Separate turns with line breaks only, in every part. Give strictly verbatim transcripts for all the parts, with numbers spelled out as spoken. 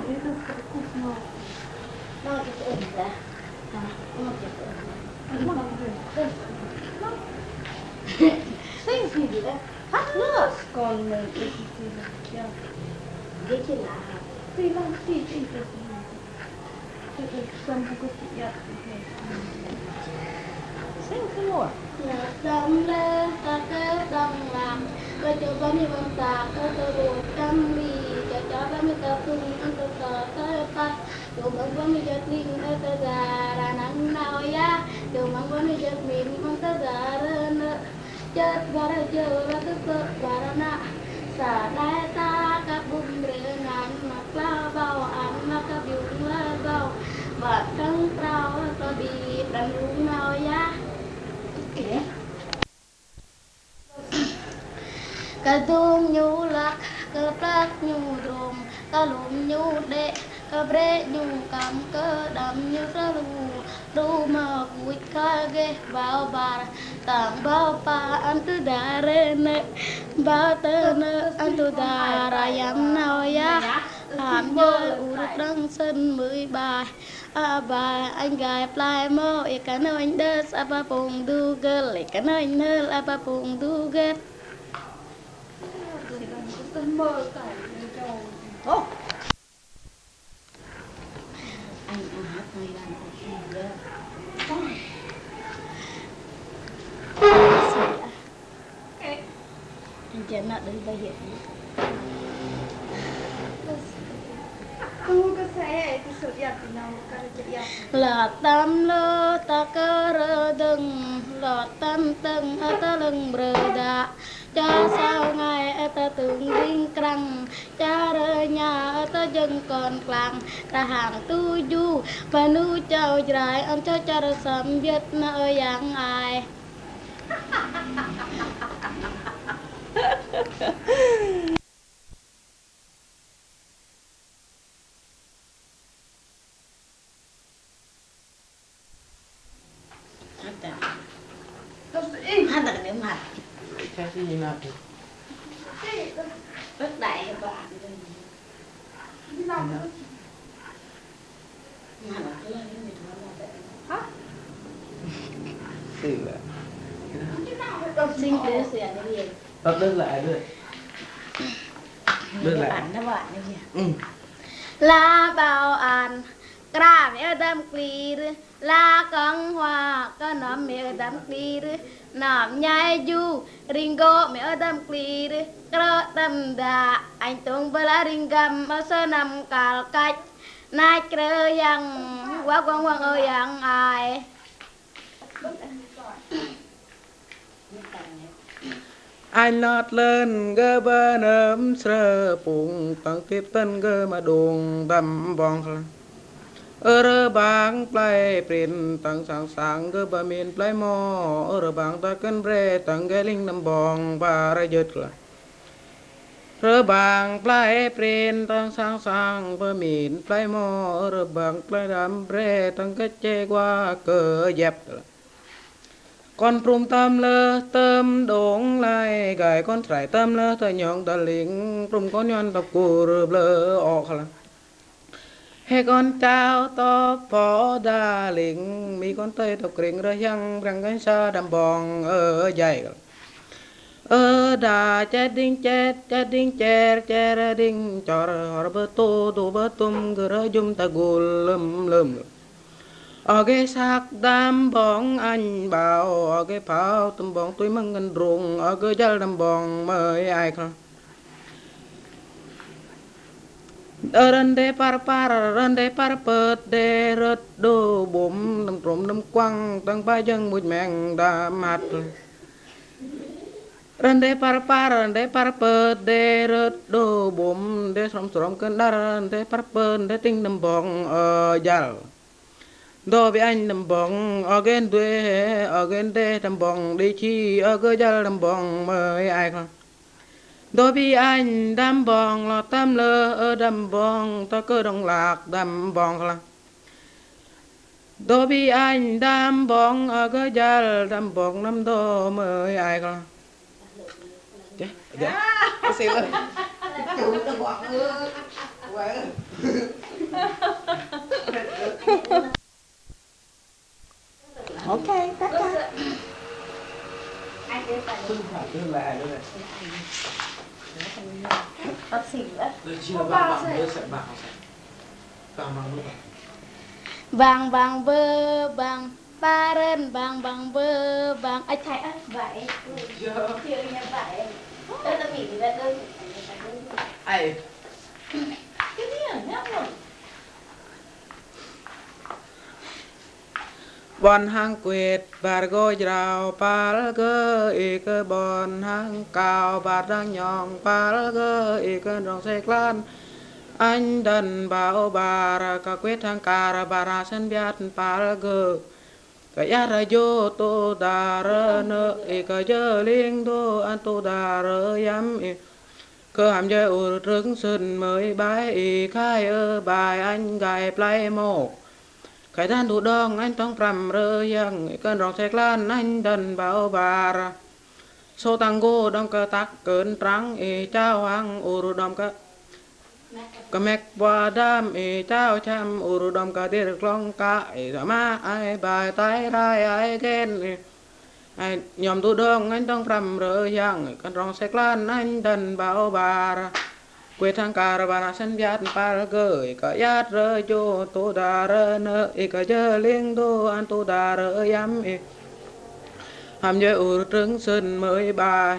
Nó cái ẩn ra. Nó cái ẩn. Sinh gì đấy? Hát nữa. Còn mình cái gì nữa? Cái gì là? Tuy là gì gì gì. Cái cái sâm cái gì vậy? Sinh cái mồi. Là đâm lên ta cái đâm làm. Cái chỗ bao nhiêu bằng ta cái chỗ đồ trăm mì. Cái chỗ bao nhiêu ta tung ăn ta ta ta ta. Chỗ bao nhiêu giật linh ta ta già là nắng nào ya. Chỗ bao nhiêu giật mình mang ta già lên. Chết và ra chờ là tức tự và ra nạ. Xả đai ta các bụng rễ ngắn mặc la bao ăn mà các biểu la bao. Và trăng trao ta bị đàn rung nào ya. Kìa cái tung nhu lạc cái plak nhu drum cái lùm nhu đệ cái bre nhu cam cái đam nhu ra lu lu mà cúi cái ghê bao bà tàng bao pa ăn tu đà rê nè bao tơ nè ăn tu đà ra yam nào ya hàm nhớ u được đăng sân mười bài à bà anh gái plai mơ e cái nơi anh đơ sa ba pung du girl e cái nơi anh nơ la ba pung du girl. Mơ cả châu. Ô. Anh ăn hát này làm gì vậy? Anh chén nợ đến bây giờ.
Không có xe thì sụt giật thì nào cả chạy giật.
Là tam lơ ta cơ rơ đừng lọt tam tầng ở ta lưng bờ đạ. Cha sao ngày ta tưởng vinh crăng cha rơ nhà ta dân còn làng ta hàng tu du và nu chào dài ăn cho cha rơ sắm biết nơi yang ai. Hát là nếu mặt
cái gì nào
rất đại các bạn
sự là
sinh đứa sửa cái gì
tập đơn lại được đơn lại
bạn nó bạn cái gì
ừ
la bao an ra mẹ đam clear la con hoa có nóm mẹ đam clear nóm nhai du ringo mẹ đam clear cro đam đà anh tung bala ringam ở sơ nằm cào cách nai krơ yang quá quang quang ơi yang ai
anh lót lên gơ bơ nấm sơ bụng tăng tiếp tân gơ mà đùng đầm bong ở rơ bang play prin tăng sang sang gơ bơ miền play mò ở rơ bang ta cân bre tăng ghé linh nằm bong và ra giật là rơ bang play prin tăng sang sang bơ miền play mò ở rơ bang play đam bre tăng cái che qua cờ dẹp con prum tâm lơ tâm đốn lại gài con trải tâm lơ thời nhọn ta lính prum con nhon tập cù lơ ọt là he con trao to phó đa lính mi con tây tập kring rơ yang răng cái sa đầm bòn ở dày ở đà chết đinh chết chết đinh chết chết đinh cho họ bơ tô tô bơ tum gơ zum ta gul lum lum ở cái xác đam bóng anh bảo ở cái pháo tụm bóng tôi mừng ngân ruộng ở cái chân đam bóng mời ai không ở đây để par par ở đây par pet để rớt đồ bùm đâm trộm đâm quăng tăng ba chân mũi mèn đã mặt ở đây par par ở đây par pet để rớt đồ bùm để sòng sòng cơn đar để par pet để tinh đâm bóng ở dal đôi với anh đầm bóng ở gen đuôi ở gen đê đầm bóng đi chi ở cơ gia đầm bóng mời ai không đôi với anh đầm bóng là tam lơ ở đầm bóng ta cơ đồng lạc đầm bóng là đôi với anh đầm bóng ở cơ gia đầm bóng năm đô mời ai không dạ dạ xin lỗi
Ok, tất cả.
Không phải tương lại nữa này.
Bác sĩ nữa.
Rồi chia vàng bằng bơ sẽ bảo sẽ. Vàng bằng bơ.
Vàng vàng bơ vàng ba rên vàng vàng bơ vàng ai thấy á vậy chưa như vậy đây là bị đây đây
Ai
cái gì à nhắc rồi
Bon hang quệt bà gôi rào bà gơ y cơ bon hang cao bà đang nhong bà gơ y cơ rong xe clan anh đần bảo bà ra cả quyết hang cà ra bà ra sân biát bà gơ cái ya ra yo tô đà ra nơ y cơ dơ liên đô an tô đà ra yam y cơ hàm dơ ủ trứng sân mới bái y khai ơ bài anh gài play mô cái đàn đủ đong anhต้องปรำเรยังกันร้องแทกล้านanhดันเบาบาระโซตังโกดองกะตักเกินตรังเอเจ้าหังอุรุดอมกะกะแมกบัวดามเอเจ้าช้ำอุรุดอมกะเดือดกลองกะเอสมาไอบายไตไรไอเกนไอยอมđủ đong anh ต้องปรำเรยังกันร้องแทกล้านanhดันเบาบาระquê thang cà ra bà sân viết pa gửi cả yết rơ vô tô đà rơ nơ y cả dơ liên đô an tô đà rơ yam y hàm dơ ủ trứng sân mới bài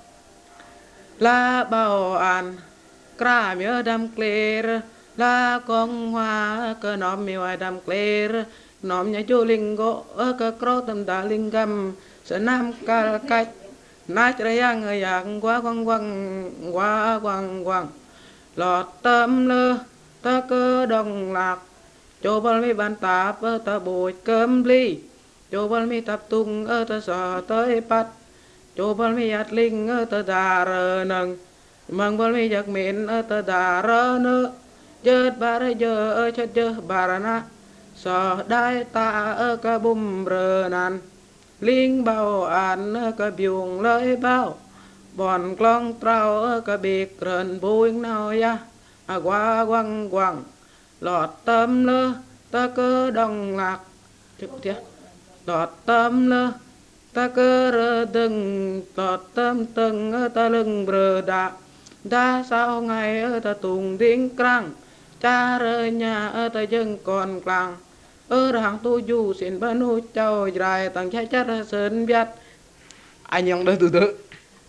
la bao an kra miơ đam clear la con hoa cơ nóm miêu ai đam clear nóm nhà vô linh gỗ ơ cơ krô tâm đà linh găm sợ nam ca cách nát ra yang ở yang quá quăng quăng quá quăng quăng lọt tâm lơ ta cơ đồng lạc cho bal mi bàn tạp ơ ta bồi cơm ly cho bal mi tập tung ơ ta sò tới bắt cho bal mi ạt linh ơ ta đà rơ nâng mang bal mi giặc miền ơ ta đà rơ nơ dớt bà rơ dơ ơ chất dơ bà rơ na sò đai ta ơ ca bùm rơ nan linh bao an ơ ca biuông lời bao bọn con trao ơ ca biệt rần bùi nào ya à qua quăng quăng lọt tâm lơ ta cơ đồng lạc tiếp tiếp lọt tâm lơ ta cơ rơ đừng lọt tâm từng ơ ta lưng bờ đạ đa sao ngày ơ ta tùng tiếng krang cha rơ nhà ơ ta dưng còn klang ơ hàng tu du xin ba nu châu dài tăng trái chất sơn biết anh nhong đây từ từ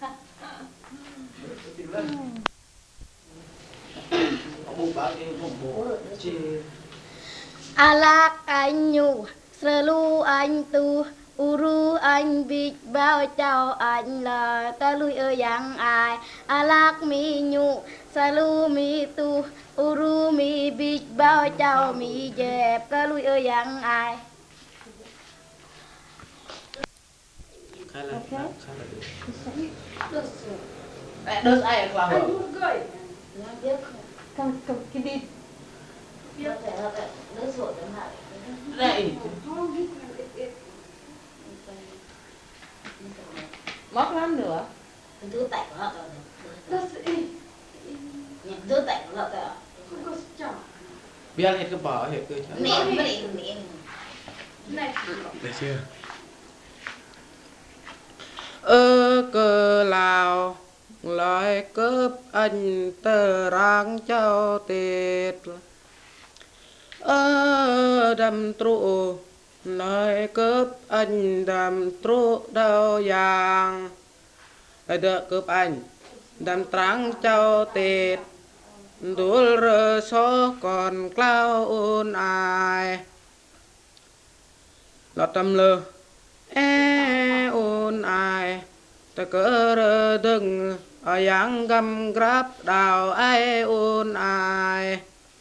alak anh nhu selu anh tu uru anh bịch bao chào anh là ta lui ở yang ai alak mi nhu selu mi tu uru mi bịch bao chào mi dẹp ta lui ở yang ai
khai là khai là được được ai ở cloud
Anh muốn gửi. Cầm cầm cái đi.
đây
Móc lắm nữa.
thứ tạnh của họ
Bác sĩ.
thứ tạnh của họ
Không có chỏ.
biết hết cái bỏ hết cái
mẹ mẹ mẹ
Này.
được chưa ơ cơ lào lời cướp anh tờ rang châu tiệt ơ đầm trụ lời cướp anh đầm trụ đâu vàng đỡ cướp anh đầm trắng châu tiệt đuổi rơ số còn clau ôn ai lọt tâm lơ e ôn ai ta cỡ rơ đừng ở yang găm grab đào ai ôn ai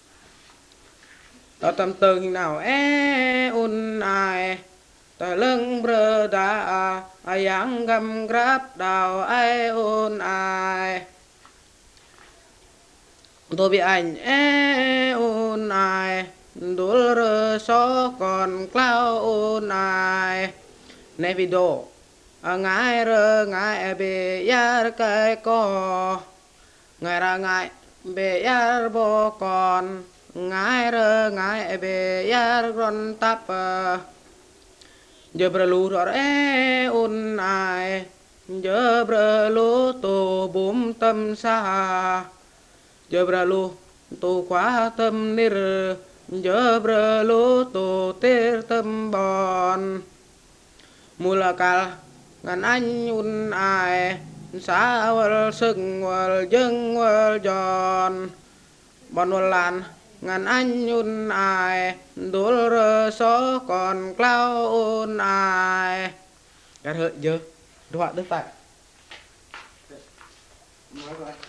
ta tâm từng nào e ôn ai ta lưng bờ đã ở yang găm grab đào ai ôn ai tôi bị anh e ôn ai đuổi rơ số còn clau ôn ai này video ngài rơ ngài bề ya cái co ngài ra ngài bề yar bo còn ngái rơ ngái bề yar ron tap giờ bờ lù rồi e un ai giờ bờ lù tô bùm tâm sa giờ bờ lù tô quá tâm nir giờ bờ lù tô tê tâm bon mula kal ngan anh un ai sa wal sưng wal dưng wal giòn bon wal lan ngan anh un ai đul rơ số còn clau un ai cả hơi giờ đoạn đức tại